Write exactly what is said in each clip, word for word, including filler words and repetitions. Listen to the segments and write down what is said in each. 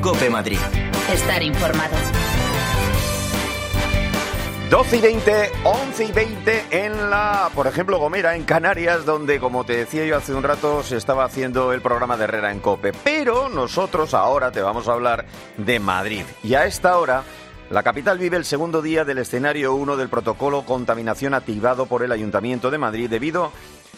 COPE Madrid. Estar informado. doce y veinte, once y veinte en la, por ejemplo, Gomera, en Canarias, donde, como te decía yo hace un rato, se estaba haciendo el programa de Herrera en COPE. Pero nosotros ahora te vamos a hablar de Madrid. Y a esta hora, la capital vive el segundo día del escenario uno del protocolo contaminación activado por el Ayuntamiento de Madrid debido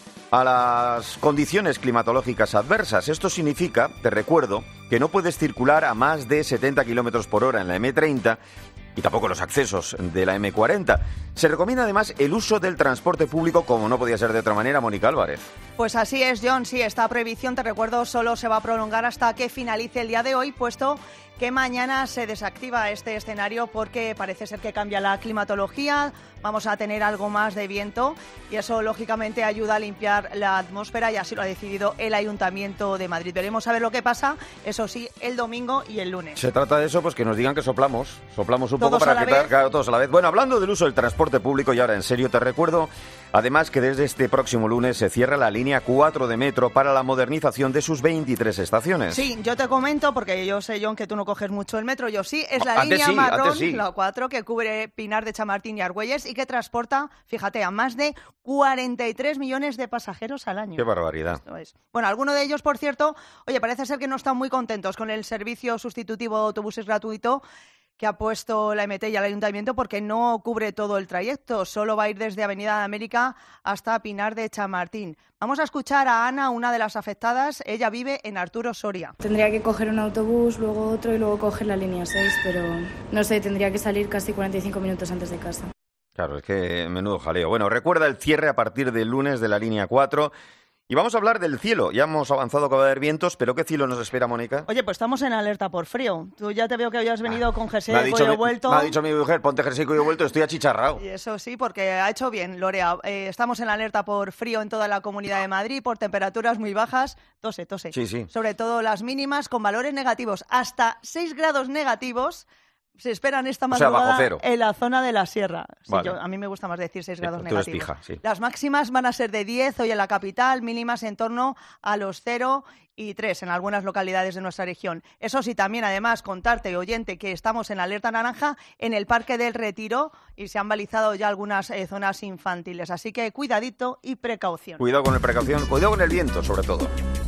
a las condiciones climatológicas adversas. Esto significa, te recuerdo, que no puedes circular a más de setenta kilómetros por hora en la eme treinta y tampoco los accesos de la eme cuarenta. Se recomienda además el uso del transporte público, como no podía ser de otra manera. Mónica Álvarez. Pues así es, John. Sí, esta prohibición, te recuerdo, solo se va a prolongar hasta que finalice el día de hoy, puesto que mañana se desactiva este escenario porque parece ser que cambia la climatología, vamos a tener algo más de viento y eso lógicamente ayuda a limpiar la atmósfera y así lo ha decidido el Ayuntamiento de Madrid. Veremos a ver lo que pasa, eso sí, el domingo y el lunes. Se trata de eso, pues que nos digan que soplamos, soplamos un ¿Todos poco para a la que vez? claro, todos a la vez. Bueno, hablando del uso del transporte público y ahora en serio, te recuerdo además que desde este próximo lunes se cierra la línea cuatro de metro para la modernización de sus veintitrés estaciones. Sí, yo te comento, porque yo sé, John, que tú no coges mucho el metro, yo sí, es la Antes línea sí, marrón, antes sí. la cuatro, que cubre Pinar de Chamartín y Argüelles y que transporta, fíjate, a más de cuarenta y tres millones de pasajeros al año. ¡Qué barbaridad! Esto es. Bueno, algunos de ellos, por cierto, oye, parece ser que no están muy contentos con el servicio sustitutivo de autobuses gratuito que ha puesto la eme te y el Ayuntamiento porque no cubre todo el trayecto, solo va a ir desde Avenida de América hasta Pinar de Chamartín. Vamos a escuchar a Ana, una de las afectadas. Ella vive en Arturo Soria. Tendría que coger un autobús, luego otro y luego coger la línea seis, pero no sé, tendría que salir casi cuarenta y cinco minutos antes de casa. Claro, es que menudo jaleo. Bueno, recuerda el cierre a partir del lunes de la línea cuatro. Y vamos a hablar del cielo. Ya hemos avanzado que va a haber vientos, pero ¿qué cielo nos espera, Mónica? Oye, pues estamos en alerta por frío. Tú ya te veo que habías venido con jersey Me ha de dicho cuello mi- vuelto. Me ha dicho mi mujer, ponte jersey de cuello vuelto, estoy achicharrado. Y eso sí, porque ha hecho bien, Lorea. Eh, estamos en alerta por frío en toda la Comunidad de Madrid, por temperaturas muy bajas. Tose, tose. Sí, sí. Sobre todo las mínimas con valores negativos. Hasta seis grados negativos se esperan esta O sea, bajo madrugada cero. en la zona de la sierra. Sí, Vale. yo- a mí me gusta más decir seis Sí, grados tú eres negativos. pija, sí. Las máximas van a ser de diez hoy en la capital, mínimas en torno a los cero y tres en algunas localidades de nuestra región. Eso sí, también además contarte, oyente, que estamos en alerta naranja en el Parque del Retiro y se han balizado ya algunas eh, zonas infantiles. Así que cuidadito y precaución. Cuidado con el precaución, cuidado con el viento, sobre todo.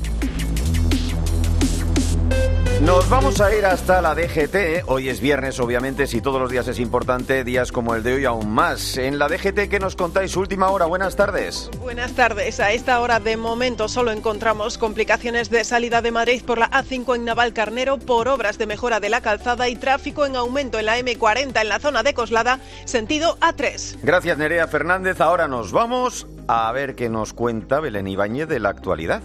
Nos vamos a ir hasta la de ge te. Hoy es viernes, obviamente, si todos los días es importante, días como el de hoy aún más. En la de ge te, ¿qué nos contáis? Última hora, buenas tardes. Buenas tardes. A esta hora de momento solo encontramos complicaciones de salida de Madrid por la a cinco en Navalcarnero por obras de mejora de la calzada y tráfico en aumento en la eme cuarenta en la zona de Coslada, sentido a tres. Gracias, Nerea Fernández. Ahora nos vamos a ver qué nos cuenta Belén Ibáñez de la actualidad.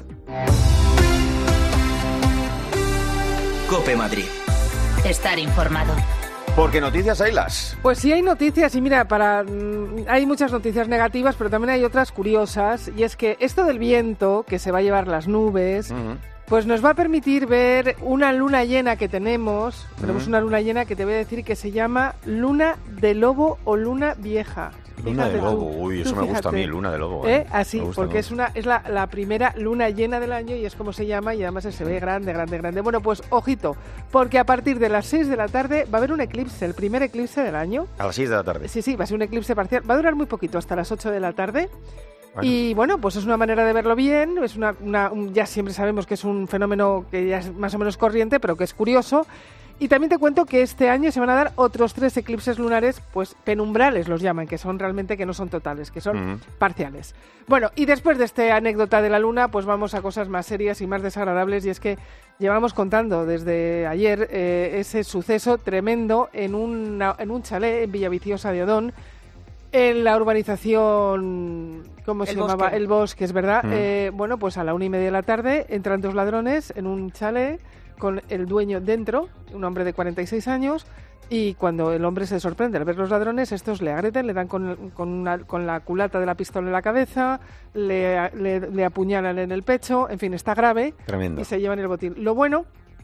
COPE Madrid. Estar informado. Porque noticias hay las. Pues sí hay noticias y mira, para mm, hay muchas noticias negativas, pero también hay otras curiosas, y es que esto del viento, que se va a llevar las nubes, Uh-huh. pues nos va a permitir ver una luna llena que tenemos. Tenemos Uh-huh. una luna llena que te voy a decir que se llama luna de lobo o luna vieja. Luna de Fíjate lobo, tú, uy, tú eso me gusta a mí, fíjate. luna de lobo. ¿Eh? Así, Me gusta, porque me es una es la, la primera luna llena del año y es como se llama y además se ve grande, grande, grande. Bueno, pues ojito, porque a partir de las seis de la tarde va a haber un eclipse, el primer eclipse del año. A las seis de la tarde. Sí, sí, va a ser un eclipse parcial. Va a durar muy poquito, hasta las ocho de la tarde. Bueno. Y bueno, pues es una manera de verlo bien, es una, una un- ya siempre sabemos que es un fenómeno que ya es más o menos corriente, pero que es curioso. Y también te cuento que este año se van a dar otros tres eclipses lunares, pues penumbrales los llaman, que son realmente que no son totales, que son Ujú. parciales. Bueno, y después de esta anécdota de la luna, pues vamos a cosas más serias y más desagradables, y es que llevamos contando desde ayer eh, ese suceso tremendo en, una, en un chalet en Villaviciosa de Odón, en la urbanización, ¿cómo se El llamaba? Bosque. El Bosque, es verdad. Mm. Eh, bueno, pues a la una y media de la tarde entran dos ladrones en un chalet con el dueño dentro, un hombre de cuarenta y seis años, y cuando el hombre se sorprende al ver los ladrones, estos le agreden, le dan con, con, una- con la culata de la pistola en la cabeza, le, le, le apuñalan en el pecho, en fin, está grave Tremendo. y se llevan el botín. Lo bueno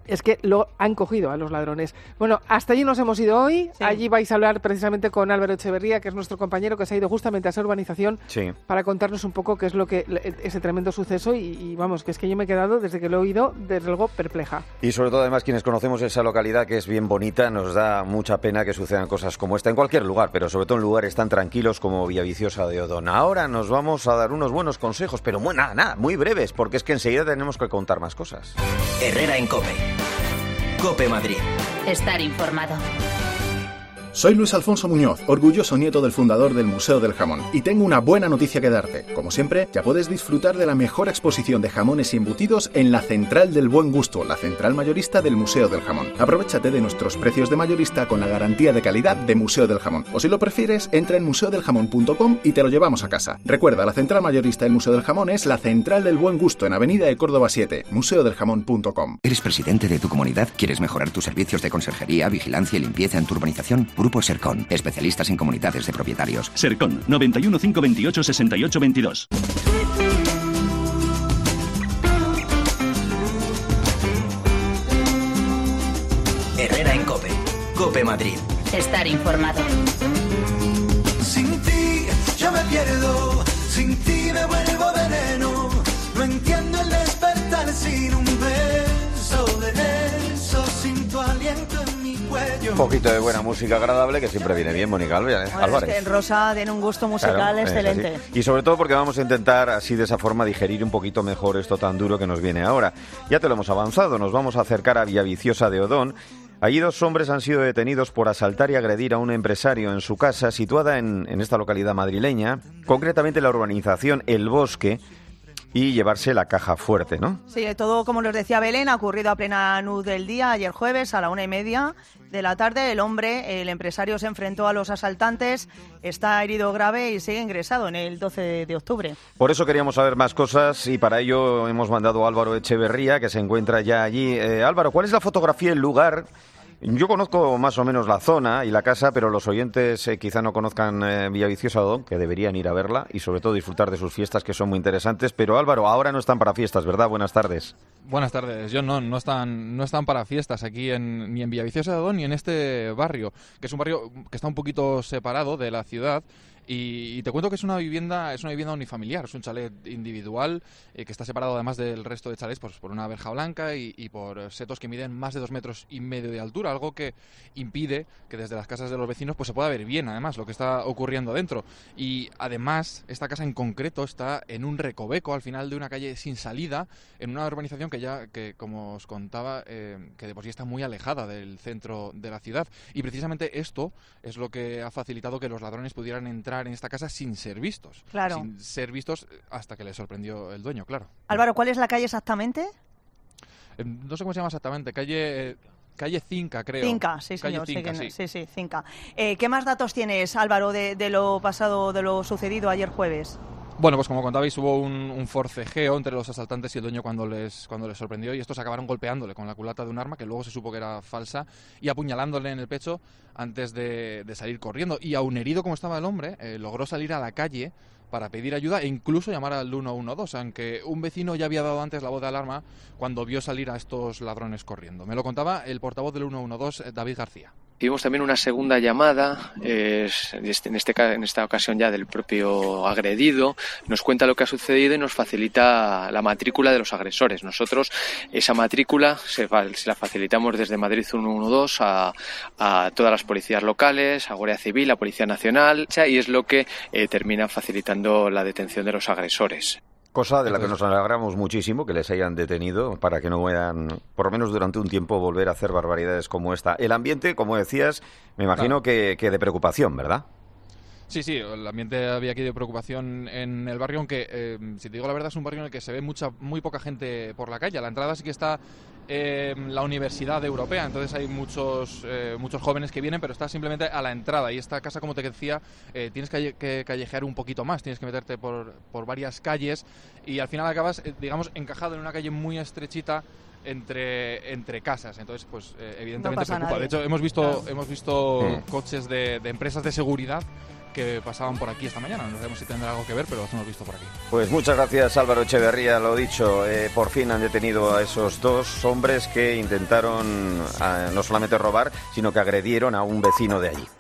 es que lo han cogido a los ladrones. Bueno, hasta allí nos hemos ido hoy. Sí. Allí vais a hablar precisamente con Álvaro Echeverría, que es nuestro compañero que se ha ido justamente a esa urbanización sí. para contarnos un poco qué es lo que ese tremendo suceso y, y vamos, que es que yo me he quedado desde que lo he oído, desde luego, perpleja. Y sobre todo, además, quienes conocemos esa localidad que es bien bonita, nos da mucha pena que sucedan cosas como esta en cualquier lugar, pero sobre todo en lugares tan tranquilos como Villaviciosa de Odón. Ahora nos vamos a dar unos buenos consejos, pero bueno, nada, nada, muy breves, porque es que enseguida tenemos que contar más cosas. Herrera en COPE. COPE Madrid. Estar informado. Soy Luis Alfonso Muñoz, orgulloso nieto del fundador del Museo del Jamón, y tengo una buena noticia que darte. Como siempre, ya puedes disfrutar de la mejor exposición de jamones y embutidos en la Central del Buen Gusto, la central mayorista del Museo del Jamón. Aprovéchate de nuestros precios de mayorista con la garantía de calidad de Museo del Jamón. O si lo prefieres, entra en museo del jamón punto com y te lo llevamos a casa. Recuerda, la central mayorista del Museo del Jamón es la Central del Buen Gusto en Avenida de Córdoba siete, museo del jamón punto com. ¿Eres presidente de tu comunidad? ¿Quieres mejorar tus servicios de conserjería, vigilancia y limpieza en tu urbanización? Grupo Sercon, especialistas en comunidades de propietarios. Sercon, noventa y uno, cinco veintiocho, sesenta y ocho veintidós. Herrera en COPE. COPE Madrid. Estar informado. Sin ti yo me pierdo, sin ti me vuelvo veneno. No entiendo el despertar sin un beso de eso, sin tu aliento en mi cuello. Un poquito de buena música agradable que siempre viene bien, Mónica Álvarez. Bueno, es que en Rosa tiene un gusto musical claro, excelente. Y sobre todo porque vamos a intentar así de esa forma digerir un poquito mejor esto tan duro que nos viene ahora. Ya te lo hemos avanzado, nos vamos a acercar a Villaviciosa de Odón. Allí dos hombres han sido detenidos por asaltar y agredir a un empresario en su casa situada en, en esta localidad madrileña, concretamente la urbanización El Bosque, y llevarse la caja fuerte, ¿no? Sí, todo, como les decía Belén, ha ocurrido a plena luz del día, ayer jueves, a la una y media de la tarde. El hombre, el empresario, se enfrentó a los asaltantes, está herido grave y sigue ingresado en el doce de octubre. Por eso queríamos saber más cosas y para ello hemos mandado a Álvaro Echeverría, que se encuentra ya allí. Eh, Álvaro, ¿cuál es la fotografía del lugar? Yo conozco más o menos la zona y la casa, pero los oyentes eh, quizá no conozcan eh, Villaviciosa de Odón, que deberían ir a verla y sobre todo disfrutar de sus fiestas, que son muy interesantes. Pero Álvaro, ahora no están para fiestas, ¿verdad? Buenas tardes. Buenas tardes. Yo no, no están, no están para fiestas aquí en, ni en Villaviciosa de Odón ni en este barrio, que es un barrio que está un poquito separado de la ciudad. Y, y te cuento que es una vivienda es una vivienda unifamiliar, es un chalet individual eh, que está separado además del resto de chalets pues, por una verja blanca y, y por setos que miden más de dos metros y medio de altura, algo que impide que desde las casas de los vecinos pues se pueda ver bien además lo que está ocurriendo dentro. Y además esta casa en concreto está en un recoveco al final de una calle sin salida, en una urbanización que ya, que como os contaba, eh, que de por sí está muy alejada del centro de la ciudad. Y precisamente esto es lo que ha facilitado que los ladrones pudieran entrar en esta casa sin ser vistos. Claro. Sin ser vistos hasta que le sorprendió el dueño, claro. Álvaro, ¿cuál es la calle exactamente? Eh, no sé cómo se llama exactamente, calle... Eh, Calle Cinca, creo. Cinca, sí, señor. Calle Cinca, sí, sí. sí, sí, Cinca. Eh, ¿Qué más datos tienes, Álvaro, de, de lo pasado, de lo sucedido ayer jueves? Bueno, pues como contabais, hubo un, un forcejeo entre los asaltantes y el dueño cuando les, cuando les sorprendió y estos acabaron golpeándole con la culata de un arma que luego se supo que era falsa y apuñalándole en el pecho antes de, de salir corriendo. Y aun herido como estaba el hombre, eh, logró salir a la calle para pedir ayuda e incluso llamar al uno uno dos, aunque un vecino ya había dado antes la voz de alarma cuando vio salir a estos ladrones corriendo. Me lo contaba el portavoz del uno uno dos, David García. Tuvimos también una segunda llamada, eh, en, este, en esta ocasión ya del propio agredido, nos cuenta lo que ha sucedido y nos facilita la matrícula de los agresores. Nosotros esa matrícula se, se la facilitamos desde Madrid uno uno dos a, a todas las policías locales, a Guardia Civil, a Policía Nacional, y es lo que eh, termina facilitando la detención de los agresores. Cosa de la que nos alegramos muchísimo, que les hayan detenido para que no puedan, por lo menos durante un tiempo, volver a hacer barbaridades como esta. El ambiente, como decías, me imagino que, que de preocupación, ¿verdad? Sí, sí, el ambiente había aquí de preocupación en el barrio, aunque, eh, si te digo la verdad, es un barrio en el que se ve mucha, muy poca gente por la calle. A la entrada sí que está eh, la Universidad Europea, entonces hay muchos eh, muchos jóvenes que vienen, pero está simplemente a la entrada. Y esta casa, como te decía, eh, tienes que, que callejear un poquito más, tienes que meterte por, por varias calles y al final acabas, eh, digamos, encajado en una calle muy estrechita entre entre casas, entonces pues eh, evidentemente no preocupa. Nadie. De hecho hemos visto claro. hemos visto mm. coches de, de empresas de seguridad que pasaban por aquí esta mañana. No sabemos si tendrá algo que ver, pero los hemos visto por aquí. Pues muchas gracias, Álvaro Echeverría. Lo dicho, eh, por fin han detenido a esos dos hombres que intentaron eh, no solamente robar, sino que agredieron a un vecino de allí.